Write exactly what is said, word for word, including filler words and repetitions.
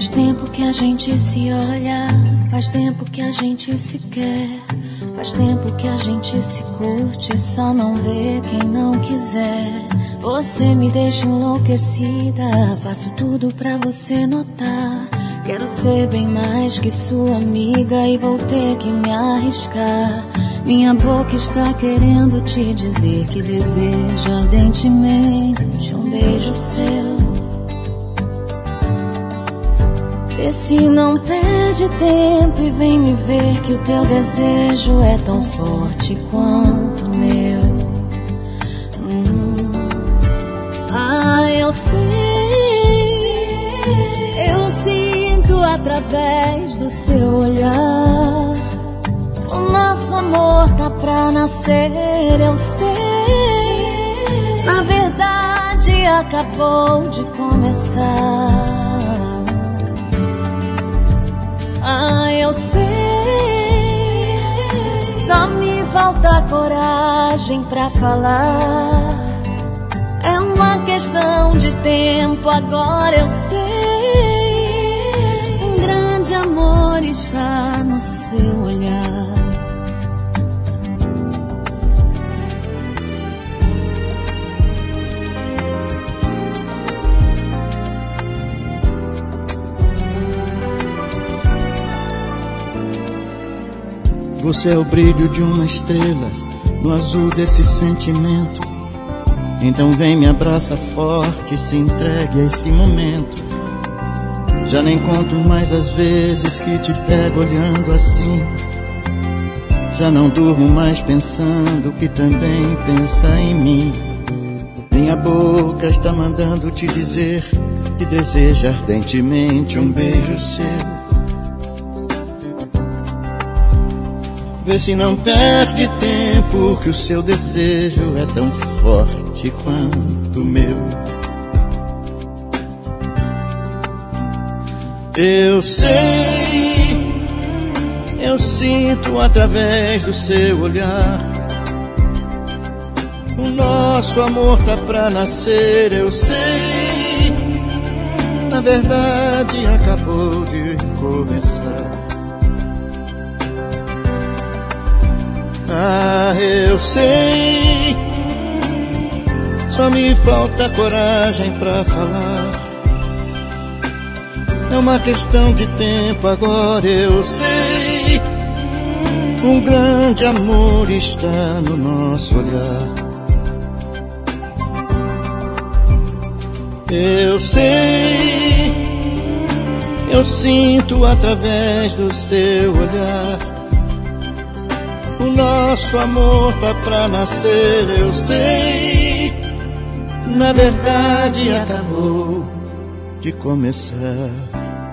Faz tempo que a gente se olha, faz tempo que a gente se quer, faz tempo que a gente se curte, só não vê quem não quiser. Você me deixa enlouquecida, faço tudo pra você notar. Quero ser bem mais que sua amiga e vou ter que me arriscar. Minha boca está querendo te dizer que deseja ardentemente um beijo seu. Vê se não perde tempo e vem me ver que o teu desejo é tão forte quanto o meu. hum. Ah, eu sei, eu sinto através do seu olhar. O nosso amor tá pra nascer, eu sei. Na verdade acabou de começar. Ah, eu sei. Só me falta coragem pra falar. É uma questão de tempo, agora eu sei. Um grande amor está no seu olhar. Você é o brilho de uma estrela no azul desse sentimento. Então vem, me abraça forte, se entregue a esse momento. Já nem conto mais as vezes que te pego olhando assim. Já não durmo mais pensando que também pensa em mim. Minha boca está mandando te dizer que deseja ardentemente um beijo seu. Vê se não perde tempo, que o seu desejo é tão forte quanto o meu. Eu sei, eu sinto através do seu olhar. O nosso amor tá pra nascer, eu sei. Na verdade acabou de começar. Ah, eu sei. Só me falta coragem pra falar. É uma questão de tempo, agora eu sei. Um grande amor está no nosso olhar. Eu sei, eu sinto através do seu olhar. O nosso amor tá pra nascer, eu sei. Na verdade acabou de começar.